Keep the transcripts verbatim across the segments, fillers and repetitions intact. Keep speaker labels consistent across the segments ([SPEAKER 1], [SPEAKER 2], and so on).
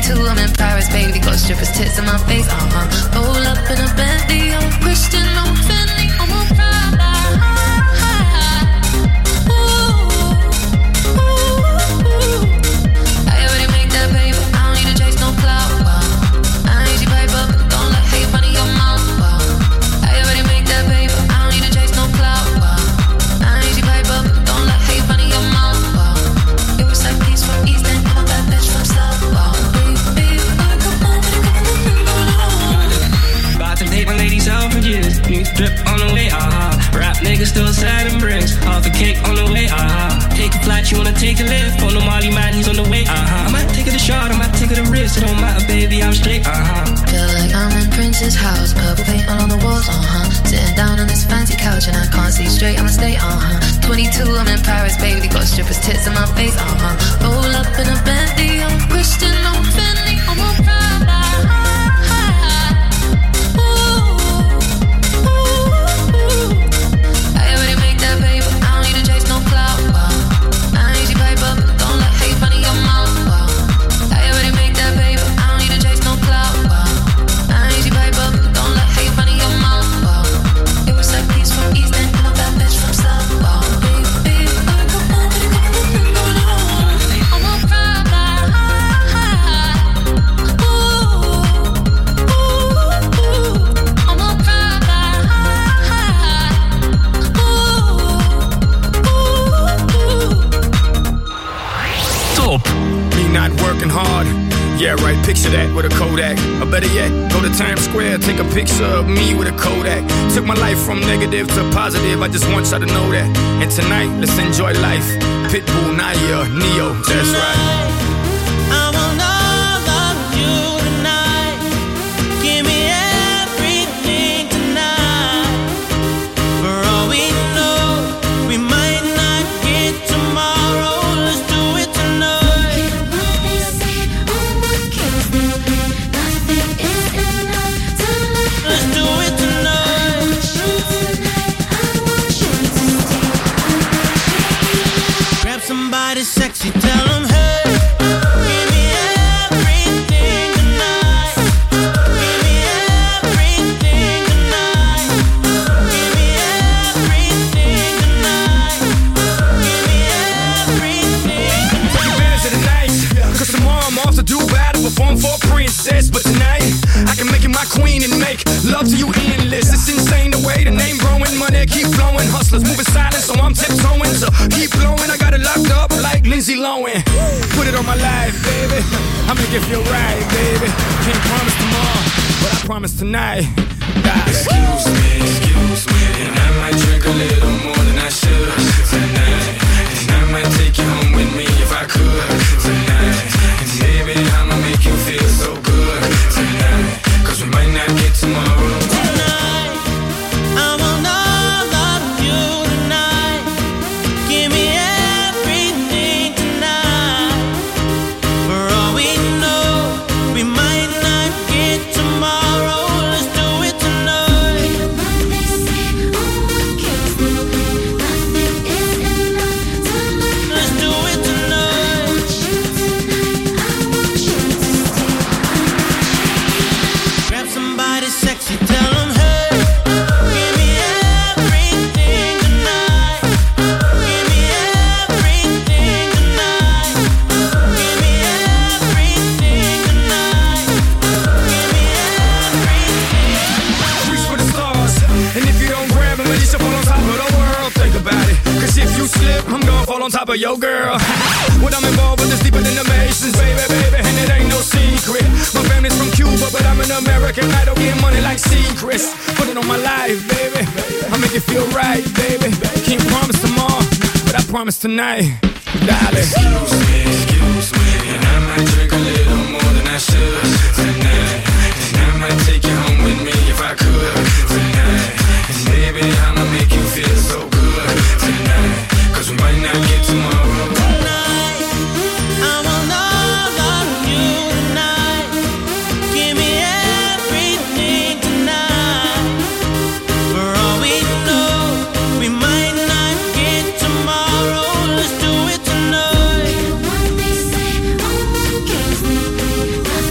[SPEAKER 1] twenty-two, I'm in Paris, baby. Got strippers, tits in my face, uh-huh. Roll up in a Bentley, I'm Christian, I'm Fendi, I'm a Prada. Ooh, ooh, I already make that paper, I don't need to chase no clout. Wow. I ain't your paper, don't let hate run in your mouth. Wow. I already make that paper, I don't need to chase no clout. Wow. I ain't your paper, don't let hate run in your mouth. Wow. It was like peace from East End, I'm a bad bitch from South. Wow.
[SPEAKER 2] About to date my ladies out for years. New drip on the way, ah. Uh-huh. Rap niggas still sad and bricks. Half a cake on the way, ah. Uh-huh. Take a flight, you wanna take a lift. On the Molly man, he's on the way, ah. Uh-huh. I might take it a shot, I might take it a risk. It don't matter, baby, I'm straight, uh-huh.
[SPEAKER 1] Feel like I'm in Prince's house. Purple paint all on the walls, uh-huh. Sitting down on this fancy couch and I can't see straight, I'ma stay, uh-huh. twenty-two, I'm in Paris, baby. Got strippers, tits in my face, uh-huh. Roll up in a Bentley, I'm Christian, I'm Fendi, I'm a Prada.
[SPEAKER 3] Yeah, right, picture that with a Kodak. Or better yet, go to Times Square, take a picture of me with a Kodak. Took my life from negative to positive, I just want y'all to know that. And tonight, let's enjoy life. Pitbull, Nadia, Neo, that's right.
[SPEAKER 4] I want all of you tonight. Give me everything tonight. For all we know, we might not get tomorrow. Let's do it tonight. Somebody sexy, tell them, hey, give me everything tonight. Give me everything tonight. Give me everything tonight. Give me everything tonight.
[SPEAKER 3] Take advantage of the night, cause tomorrow I'm off to do battle, perform for a princess. But tonight, I can make you my queen and make love to you endless. It's insane the way the name growing, money keep flowing. Hustlers moving silent, so I'm tiptoeing. So keep blowing, I got it locked up like Lindsay Lohan. Put it on my life, baby. I'll make it feel right, baby. Can't promise tomorrow, but I promise tonight. God.
[SPEAKER 5] Excuse me, excuse me, and I might drink a little more than I should tonight. And I might take you home with me if I could tonight. And baby, I'ma make you feel so good tonight. Cause we might not get tomorrow.
[SPEAKER 4] Tonight, I want all of you tonight. Give me everything tonight. For all we know, we might not get tomorrow. Let's do it tonight. Let's do it tonight. Grab somebody sexy, tell them, hey, give me everything tonight. Give me everything tonight. Give me everything tonight. Give me everything.
[SPEAKER 3] Reach for the stars, and if you don't grab them, at least you fall on top of the world. Think about it, cause if you slip, I'm gonna fall on top of your girl. What I'm involved with is deeper than the Masons, baby, baby, and it ain't no secret. My family's from Cuba, but I'm an American idol, getting money like secrets. Put it on my life, baby, I'll make it feel right, baby. Can't promise tomorrow, but I promise tonight, darling.
[SPEAKER 5] Excuse me, excuse me, and I might drink a little more than I should tonight. And I might take you home with me if I could tonight. And baby, I'ma make you feel so good tonight. Cause we might not get tomorrow.
[SPEAKER 4] Tonight, I want all of you tonight. Give me everything tonight. For all we know, we might not get tomorrow. Let's do it tonight.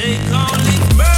[SPEAKER 4] They call it murder.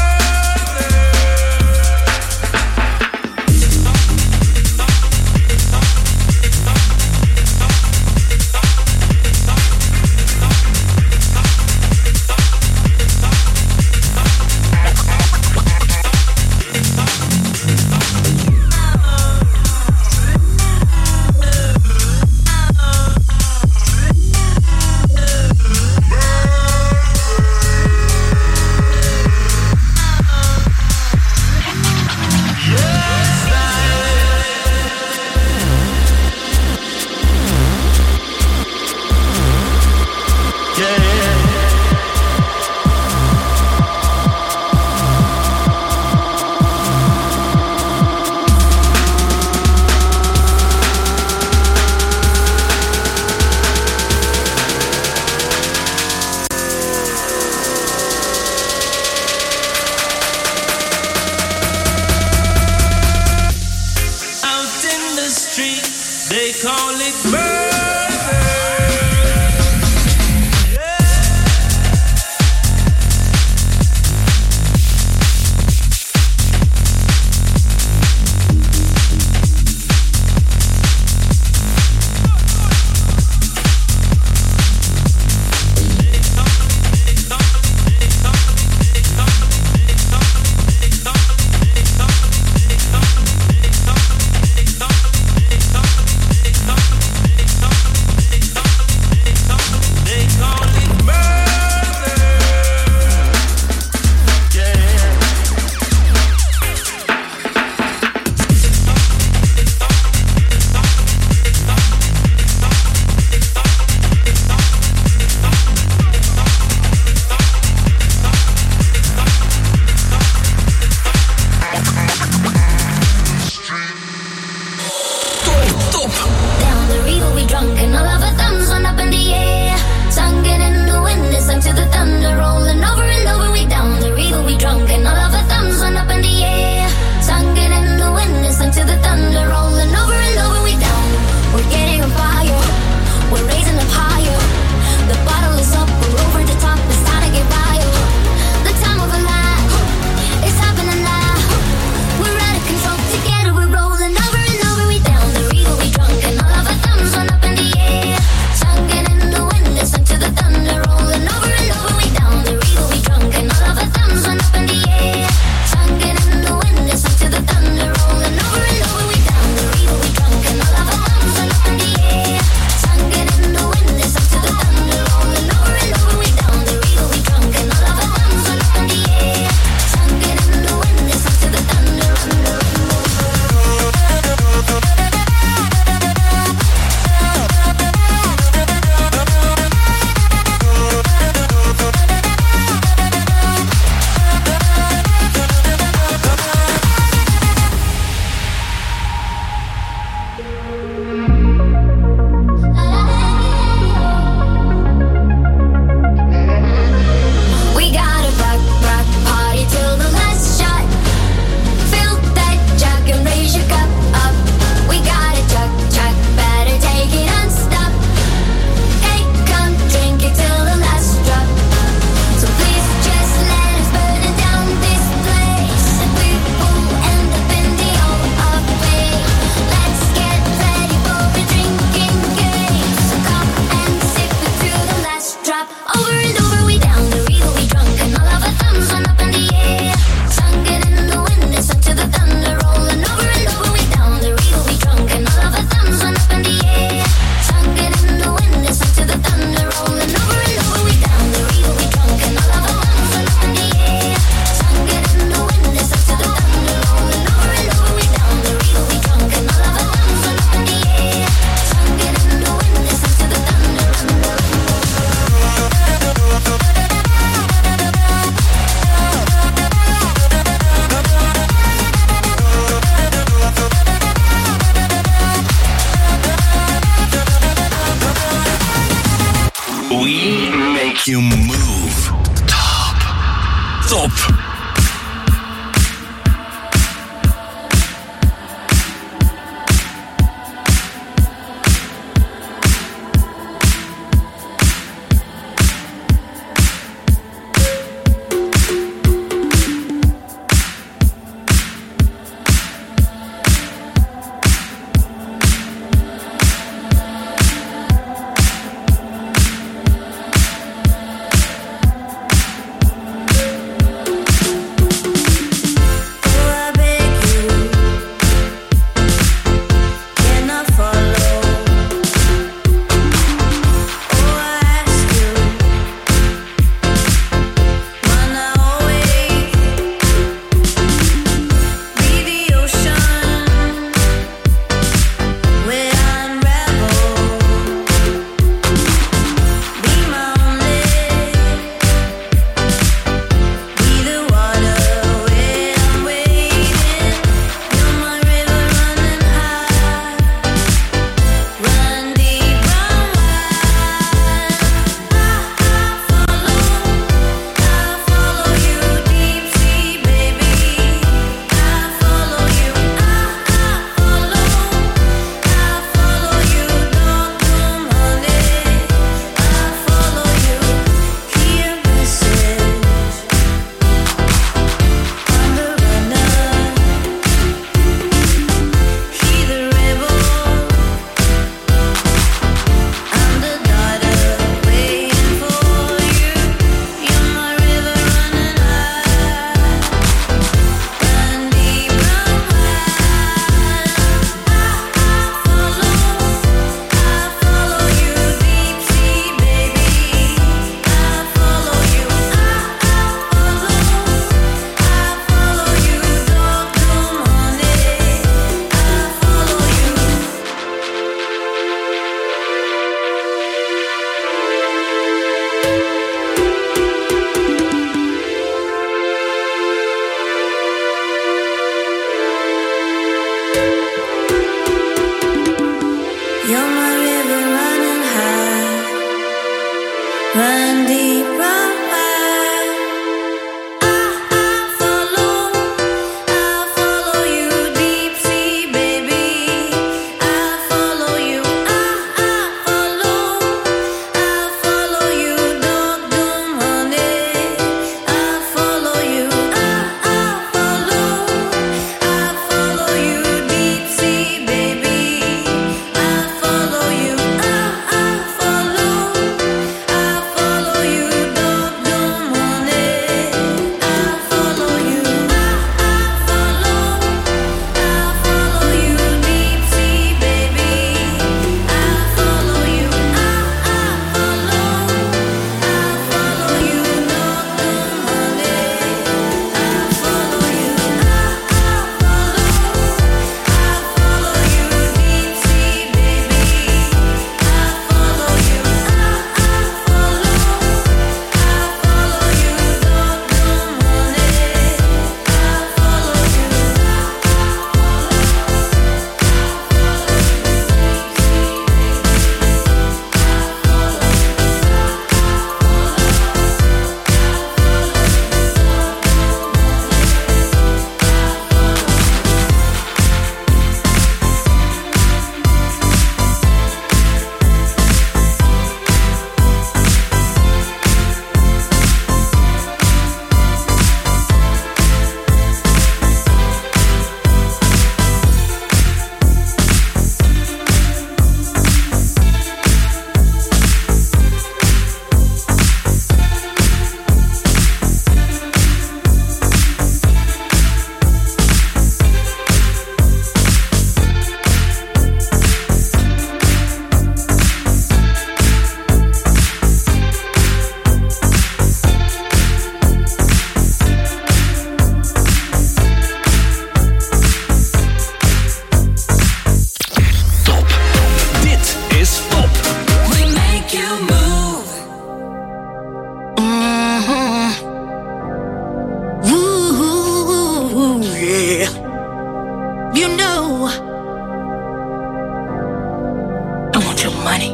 [SPEAKER 1] I want your money.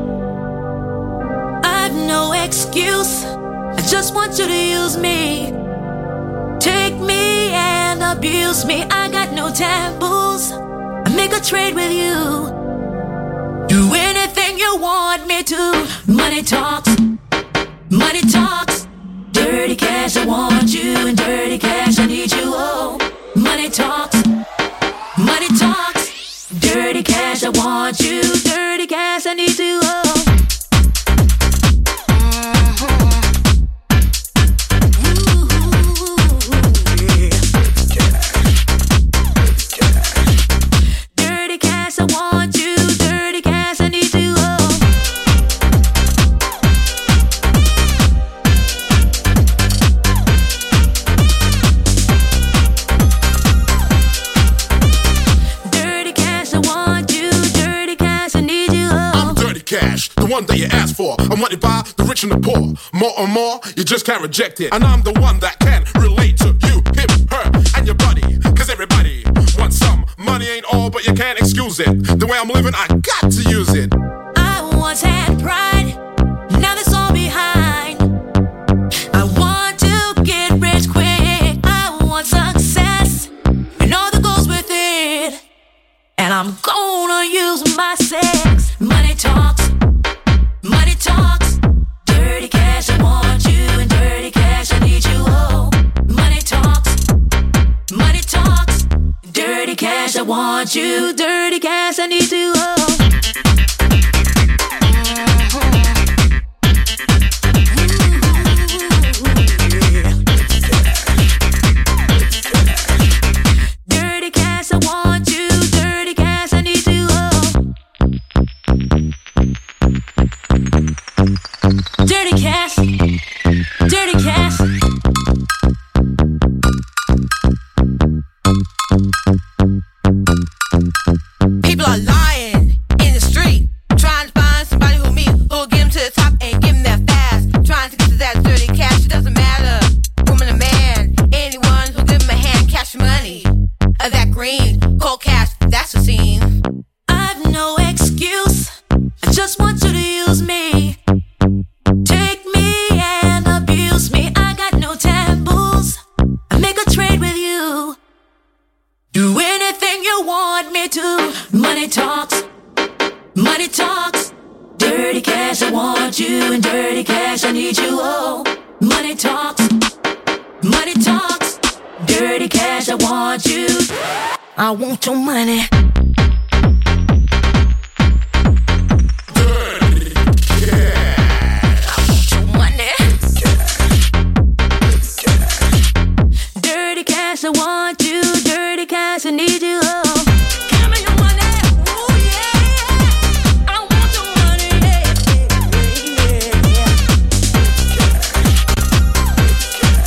[SPEAKER 1] I've no excuse. I just want you to use me. Take me and abuse me. I got no taboos. I make a trade with you. Do anything you want me to. Money talks. Money talks. Dirty cash, I want you. And dirty cash, I need you. Oh, money talks. Money talks. Dirty cash, I want you. Dirty cash, I need you. Oh.
[SPEAKER 6] The one that you asked for. I'm wanted by the rich and the poor. More and more, you just can't reject it. And I'm the one that can relate to you, him, her, and your buddy. Cause everybody wants some. Money ain't all, but you can't excuse it. The way I'm living, I got to use it.
[SPEAKER 1] I once had pride, now that's all behind. I want to get rich quick. I want success, and all that goes with it. And I'm gonna use my sex. Money talks. Money talks, dirty cash, I want you, and dirty cash, I need you, oh. Money talks, money talks, dirty cash, I want you, dirty cash, I need you, oh. Dirty cash, I want you, dirty cash, I need you, oh. Dirty cash, dirty cash.
[SPEAKER 7] People are lying in the street, trying to find somebody who me, who'll get them to the top and give them that fast. Trying to get to that dirty cash, it doesn't matter, woman or man. Anyone who'll give them a hand, cash money. Of that green, cold cash, that's the scene.
[SPEAKER 1] I've no excuse, I just want you to use me. Take me and abuse me. I got no taboos. I make a trade with you. Do anything you want me to. Money talks. Money talks. Dirty cash, I want you. And dirty cash, I need you. Oh, money talks. Money talks. Dirty cash, I want you. I want your money. I want you, dirty cash, I need you, oh. Give me your money, ooh yeah. I want your money,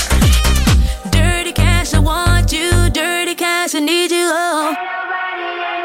[SPEAKER 1] yeah, yeah, yeah. Dirty cash, I want you, dirty cash, I need you, oh.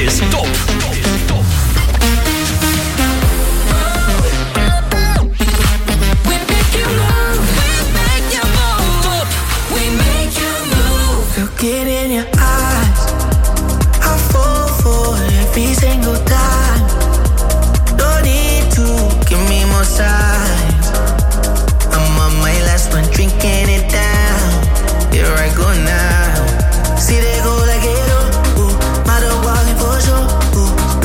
[SPEAKER 8] is top.
[SPEAKER 9] Look it in your eyes, I fall for every single time. Don't need to give me more signs. I'm on my last one, drinking it down. Here I go now. See they go like it, oh, ooh, mother walking for sure, ooh.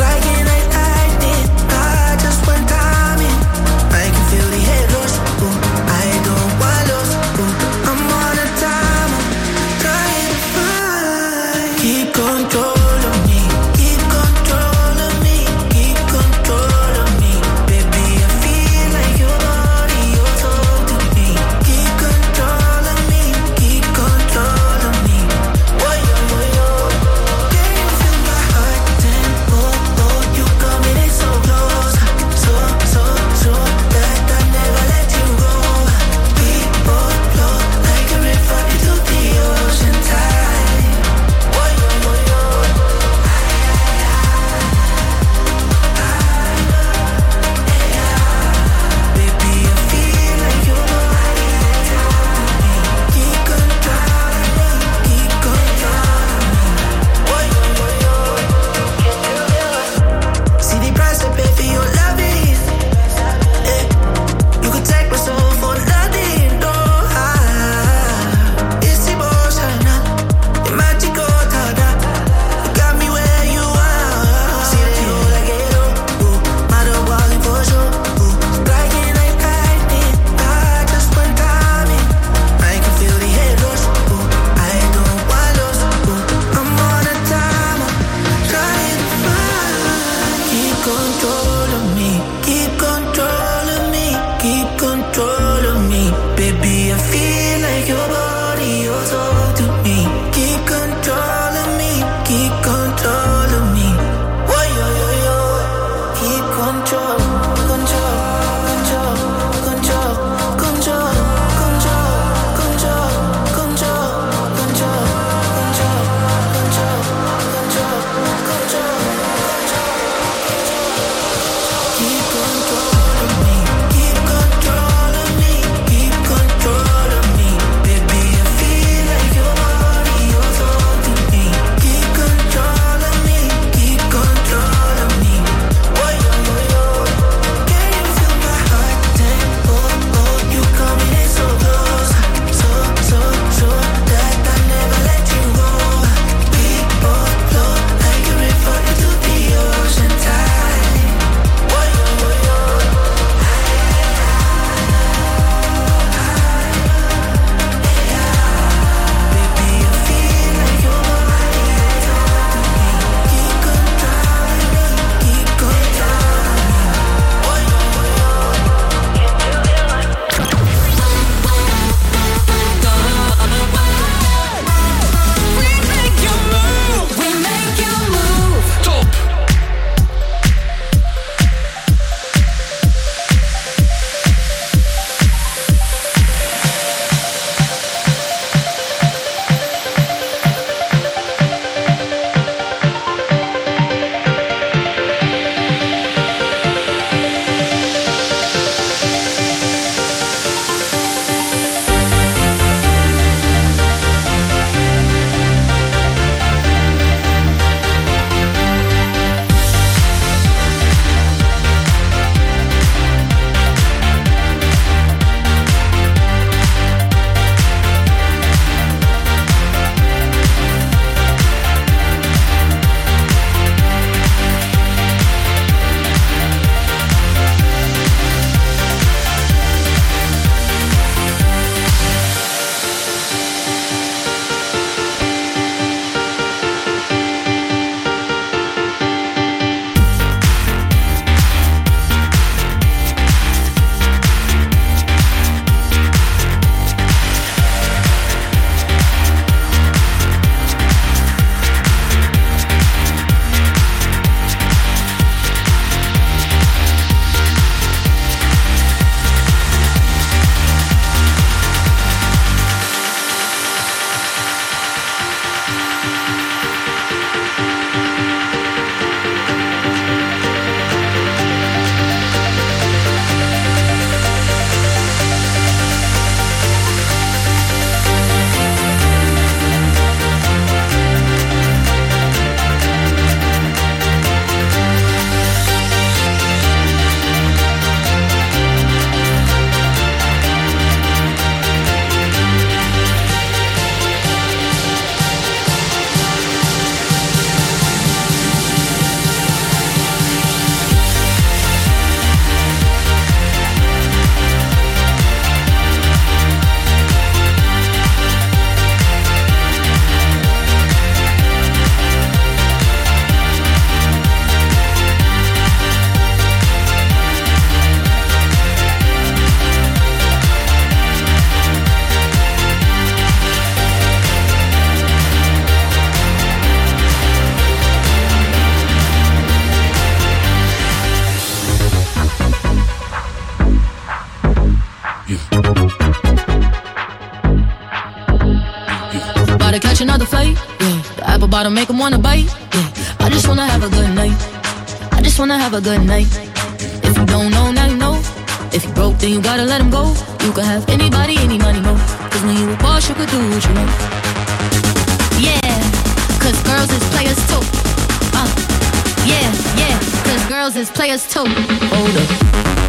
[SPEAKER 1] bottle make him wanna bite. Yeah, I just wanna have a good night. I just wanna have a good night. If you don't know, now you know. If you broke, then you gotta let him go. You can have anybody, any money, mo. Cause when you a boss, you could do what you want. Yeah, cause girls is players too. Uh, yeah, yeah, cause girls is players too. Hold up.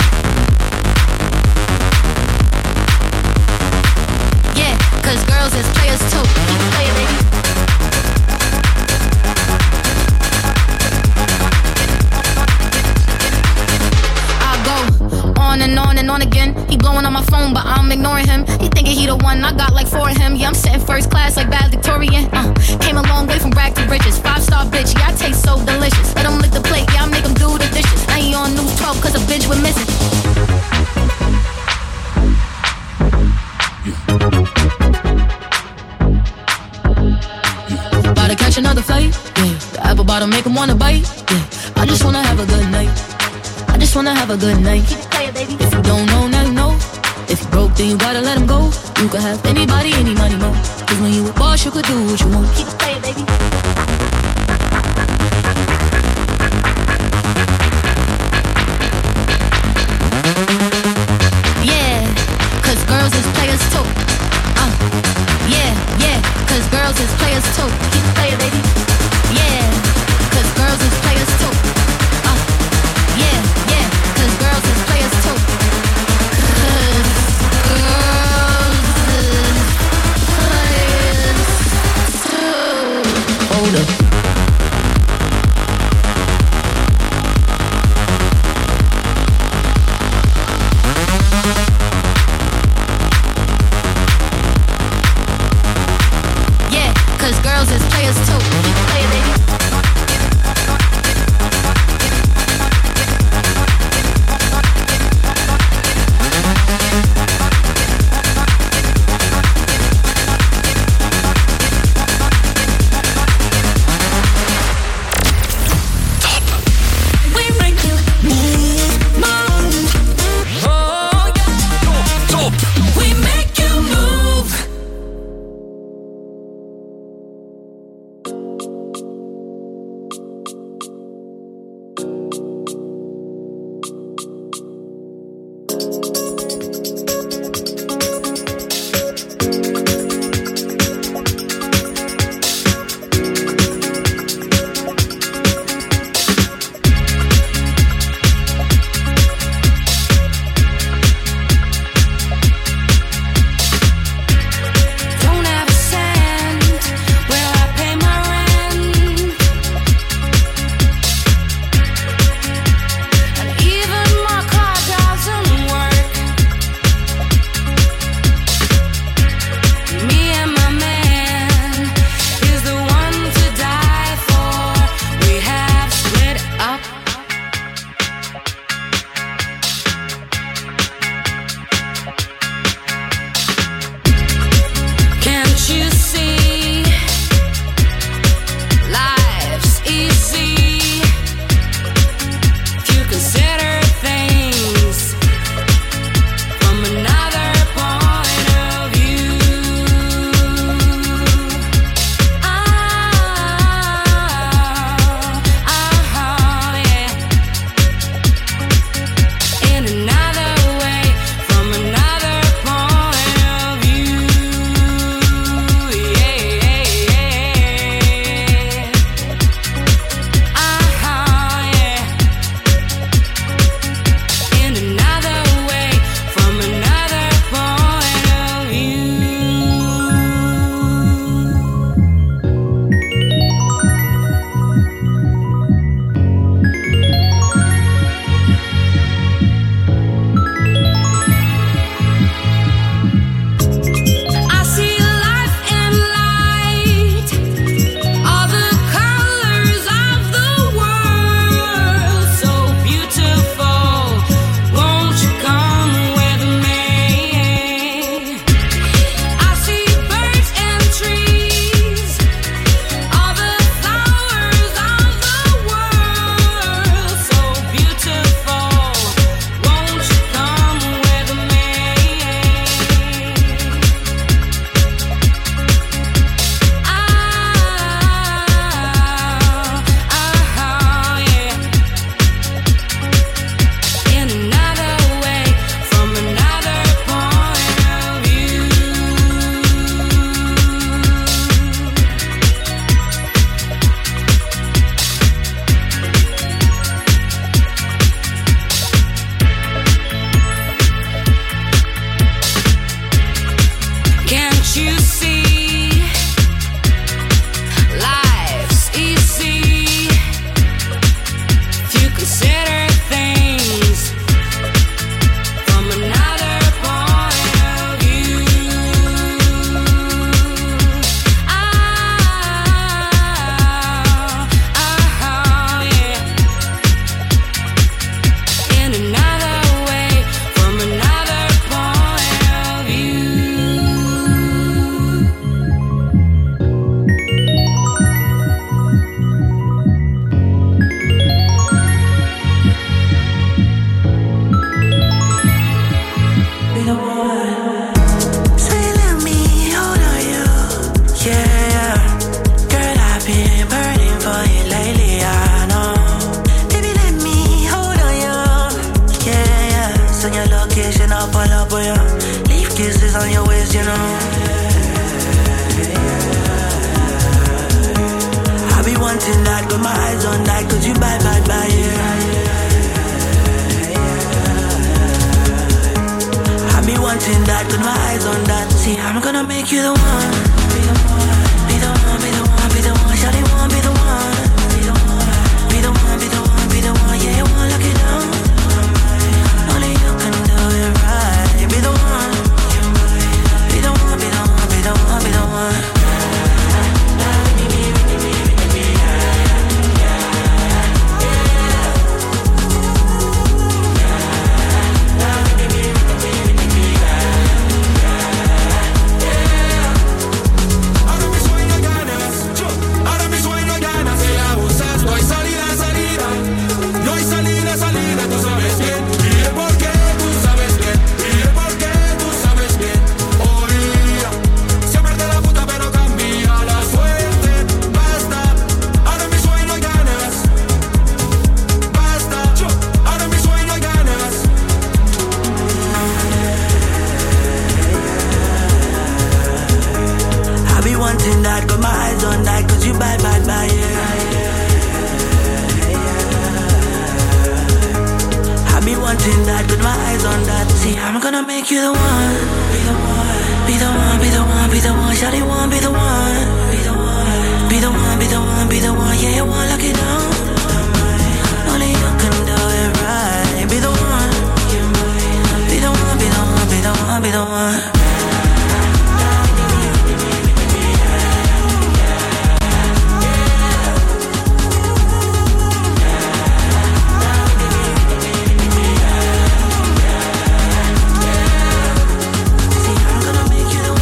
[SPEAKER 1] Yeah, cause girls is players too. Play it, baby. On and on and on again. He blowing on my phone, but I'm ignoring him. He thinking he the one, I got like four of him. Yeah, I'm sitting first class like bad Victorian. Uh, came a long way from rag to riches. Five star bitch, yeah, I taste so delicious. Let him lick the plate, yeah, I make him do the dishes. Now he on news twelve cause a bitch we're missing. About to catch another flight, yeah. The apple bottom make him wanna bite, yeah. I just wanna have a good night. I just wanna have a good night. Keep it playing, baby. If you don't know, now you know. If you broke, then you gotta let him go. You can have anybody, any money, mo. Cause when you a boss, you could do what you want. Keep it playing, baby. Yeah, cause girls is players too. Uh, yeah, yeah, cause girls is players too. Keep it playing, baby. Yeah, cause girls is players too. Uh, yeah, yeah, cause girls is players too. Cause girls is players too.
[SPEAKER 9] got my eyes on that, cause you bad, bad, bad, yeah. I be wanting that, got my eyes on that. See, I'm gonna make you the one. Be the one, be the one, be the one, be the one. Shawty want be the one. Be the one, be the one, be the one, be the one. Yeah, you wanna lock it down. Only you can do it right. Be the one. Be the one, be the one, be the one, be the one.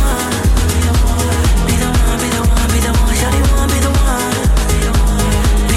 [SPEAKER 9] Be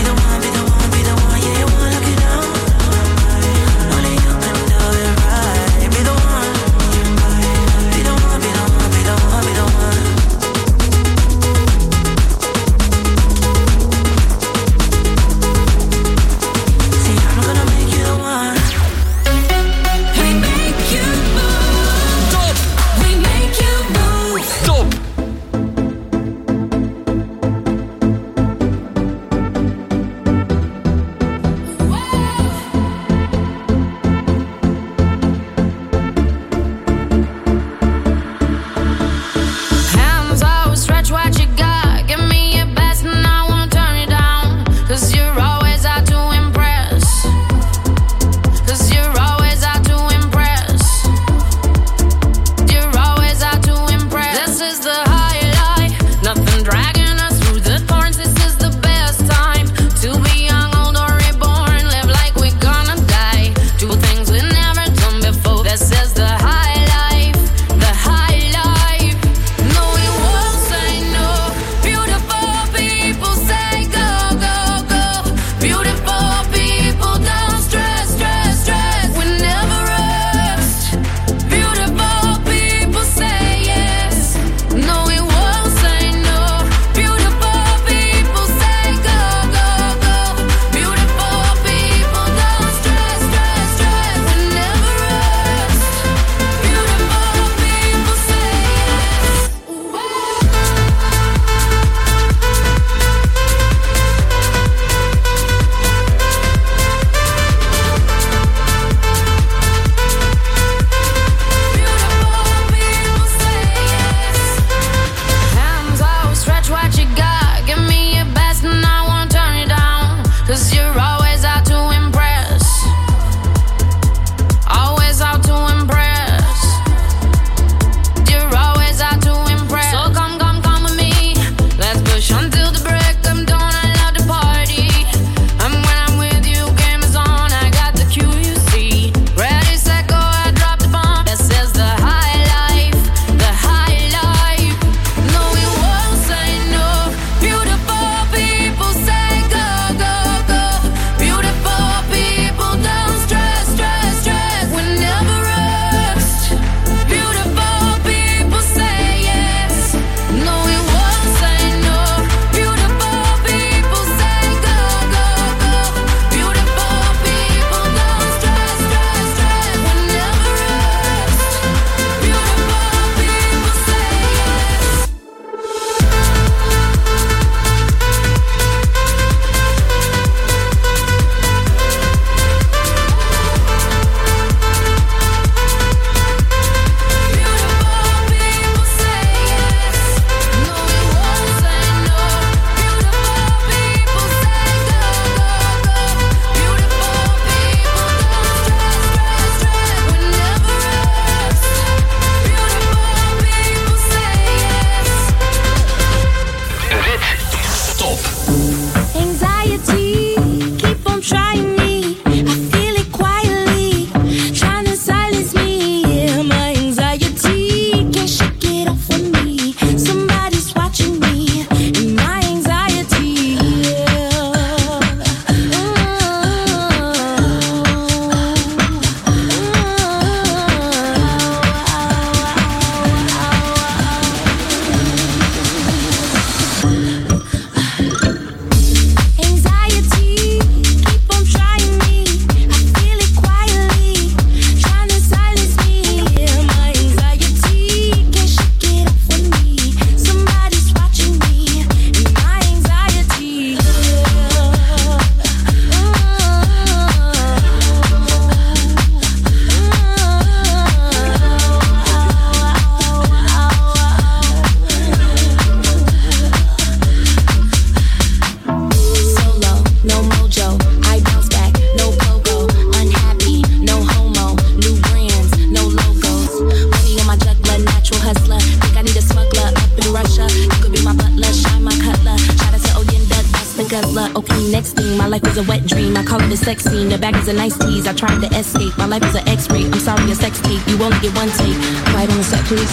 [SPEAKER 8] me. Next thing, my life was a wet dream. I call it a sex scene. The bag is a nice tease. I tried to escape. My life is an X-ray. I'm sorry, a sex tape. You only get one take. Quiet on the set, please.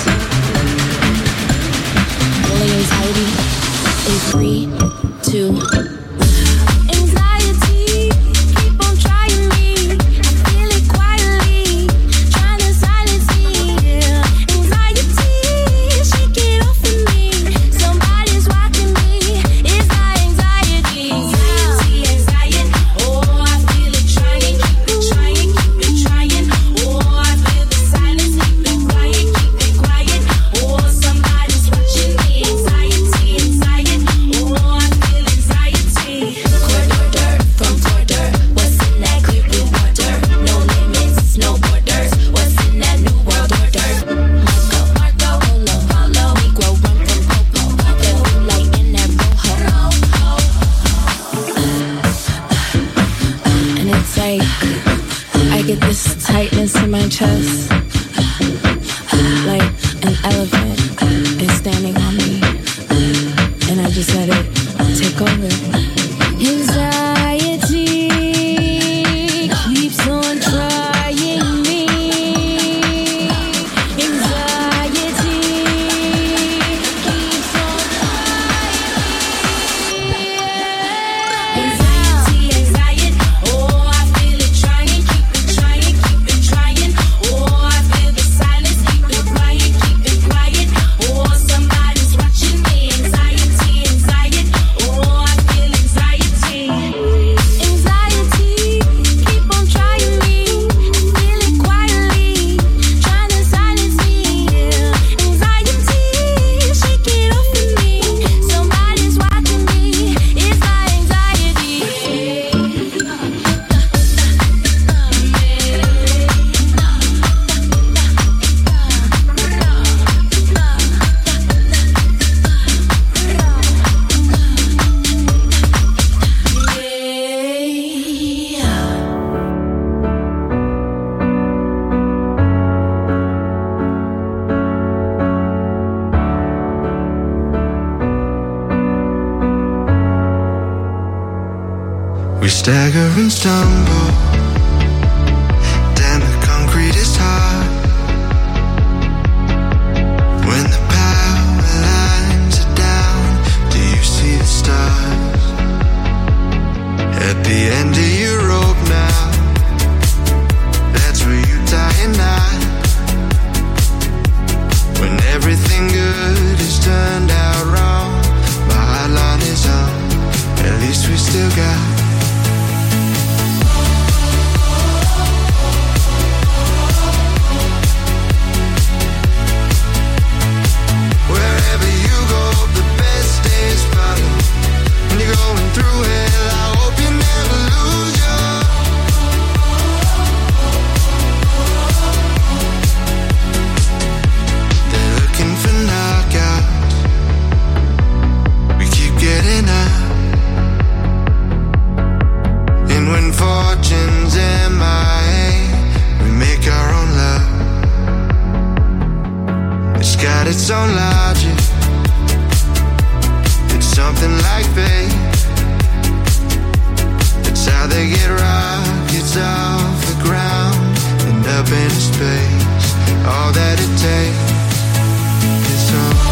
[SPEAKER 8] Rolling anxiety. In three, two. Anxiety, keep on trying me. I feel it quietly, trying to silence me. Yeah. Anxiety, shake it off of me. Somebody's watching me. It's my anxiety. Anxiety, anxiety. Oh, I feel it trying, keep it trying, keep it trying. Oh, I feel the silence, keep it quiet, keep it quiet. Oh, somebody's watching me. Anxiety, anxiety. Oh, I feel anxiety. Corridor from border. What's in that clear blue water? No limits, no borders. What's in that new world order? Marco, Marco, Polo, Polo. Negro run from Popo. The blue light in that rojo. And it's like I get this tightness in my chest, like an elephant is standing on me, and I just let it take over. Anxiety keeps on trying me. Anxiety keeps on trying me. Anxiety, anxiety. Oh, I feel it trying, keep it trying, keep it trying. Oh, I feel the silence, keep it quiet, keep it quiet. Oh, somebody's watching me. Anxiety, anxiety. Oh, I feel anxiety. Anxiety, keep on trying me. I feel it quietly, trying to silence me. Yeah. Anxiety, shake it off of me. Somebody's watching me. It's my anxiety.
[SPEAKER 10] We stagger and stumble. Damn, the concrete is hard. When the power lines are down, do you see the stars? At the end of your rope now, that's where you die a knot. When everything good has turned out wrong, my hotline is on. At least we still got wherever you go, the best days follow. When you're going through hell, I hope you never lose your. They're looking for knockouts. We keep getting up. And when fortune's M I A, we make our own love. It's got its own logic. It's something like fate. It's how they get rockets off the ground and up into space. All that it takes is some.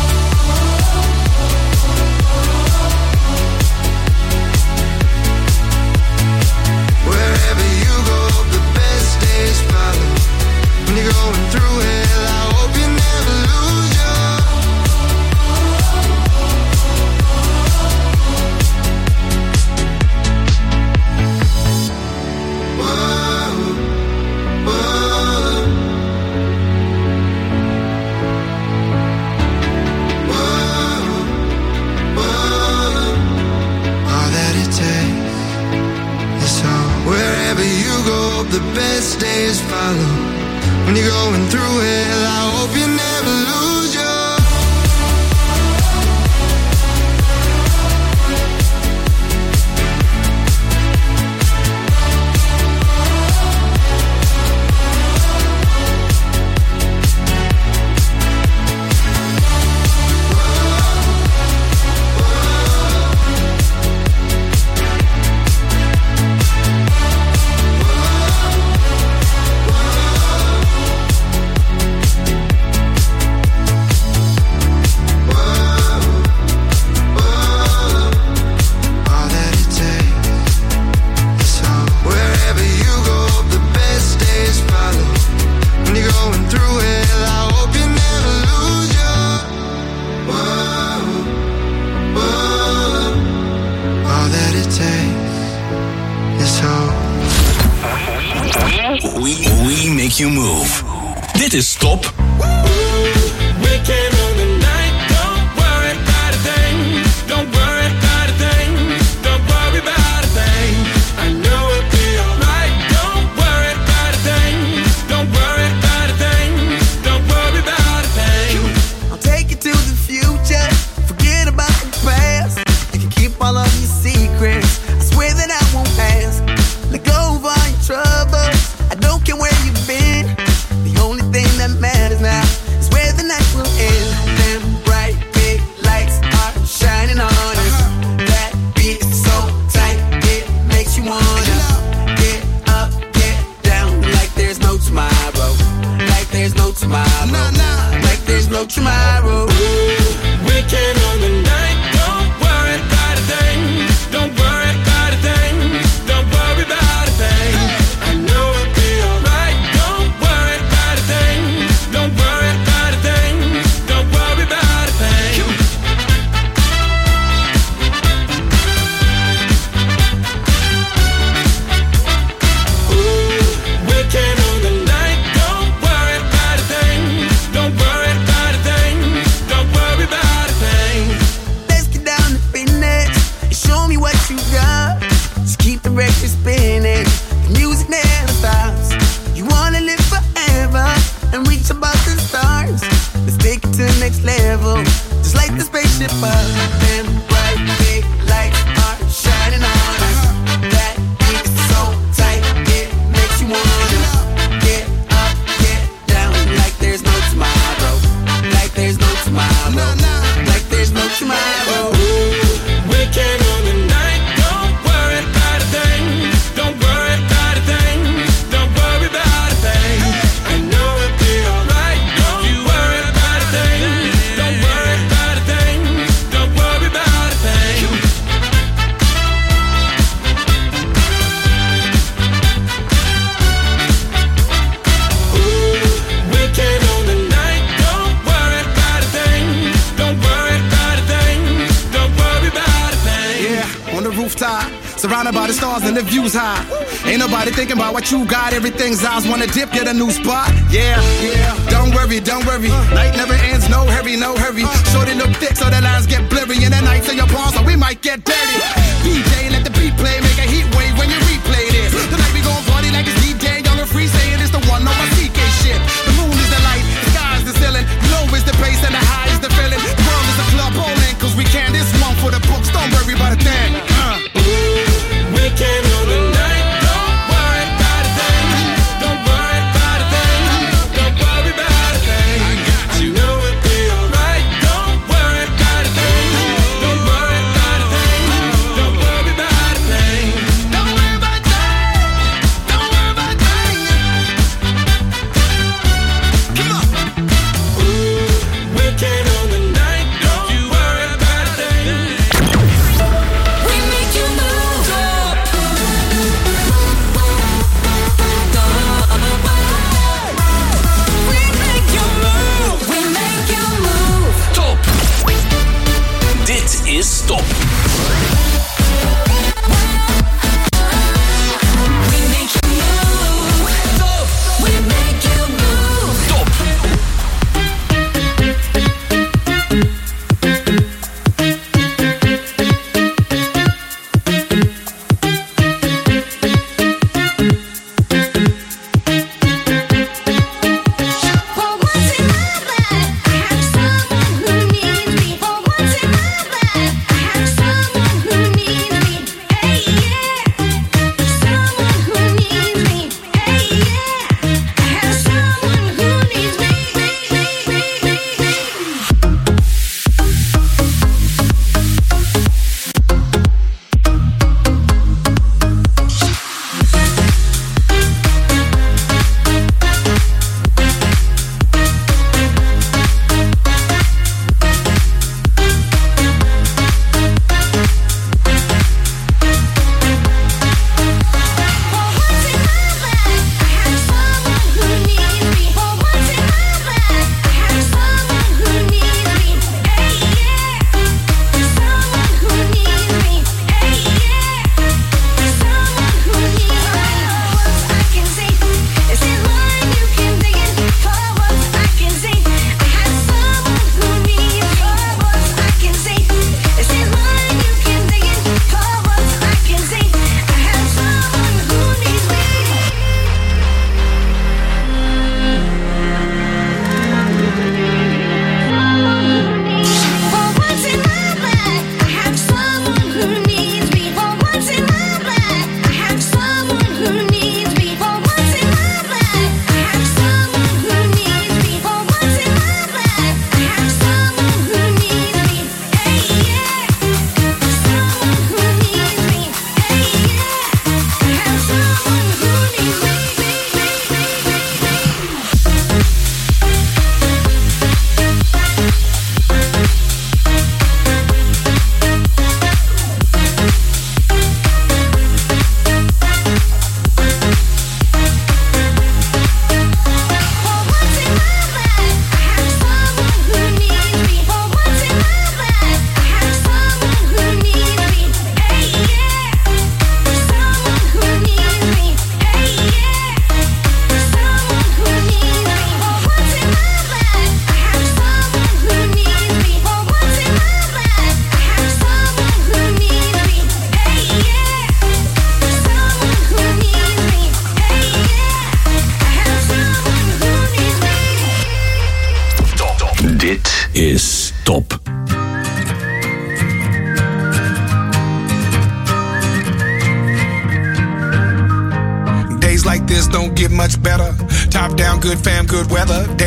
[SPEAKER 10] Wherever you go, the best days follow. When you're going through hell, I hope you never lose your. Whoa, whoa, whoa, whoa. All that it takes is hope. Wherever you go, the best days follow. When you're going through hell, I hope you never lose your.
[SPEAKER 11] make you move. Dit is Top.
[SPEAKER 2] Weekend on the night, don't worry about a thing. Don't worry about a thing. Don't worry about a thing. I know it'll be alright. Don't worry about a thing. Don't worry about a thing. Don't worry about a thing.
[SPEAKER 12] I'll take you to the future. Forget about the past. You can keep all of your secrets. I swear that I won't ask. Let go of all your troubles. I don't care where you've been. The only thing that matters now is where the night will end. Them bright big lights are shining on us. That beat is so tight, it makes you wanna get up, get down, like there's no tomorrow. Like there's no tomorrow. Like there's no tomorrow.
[SPEAKER 2] Weekend on the night, don't worry about a thing. Don't worry about a thing. Don't worry about a thing. I know it'll be alright. Don't worry about a thing. Don't worry about a thing. Don't worry about a thing. Weekend on the night, don't worry about a thing. Don't worry about a thing. Don't worry about a thing.
[SPEAKER 12] Let's get down to business and show me what you got. Just keep the record spinning. The music never stops. You wanna live forever and reach above the stars. Let's take it to the next level. Just like the spaceship up. Them bright big lights are shining on us. That beat is so tight, it makes you wanna get up, get down, like there's no tomorrow. Like there's no tomorrow. Like there's no tomorrow.
[SPEAKER 2] Weekend on the night, don't worry about a thing. Don't worry about a thing. Don't worry about a thing. I know it'll be alright. Don't you worry about a thing. Don't worry about a thing. Don't worry about a thing. Weekend on the night, don't worry about a thing. Don't worry about a thing. Don't worry about a thing.
[SPEAKER 3] Yeah, on the rooftop, surrounded by the stars and the views high. Ain't nobody thinking about what you got. Everything's eyes wanna dip, get a new spot. Yeah, yeah. Don't worry, don't worry. Night never ends, no hurry, no hurry. Shorty look thick, so the lines get blurry. And the nights in your palms, so we might get dirty. D J, let the beat play, make a heat wave when you replay this. Tonight we gon' party like it's D J, young and free, saying it's the one on my C K shit. The moon is the light, the sky is the ceiling. Low is the bass and the high is the feeling. The world is a club bowling, cause we can. This one for the books, don't worry about a thing. Uh.
[SPEAKER 2] Weekend on the night, don't worry about a thing. Don't worry about a thing. Don't worry about a thing. I know it'll be alright. Don't worry about a thing. Don't worry about a thing. Don't worry about a thing.
[SPEAKER 11] is top.
[SPEAKER 13] Days like this don't get much better. Top down, good fam, good weather.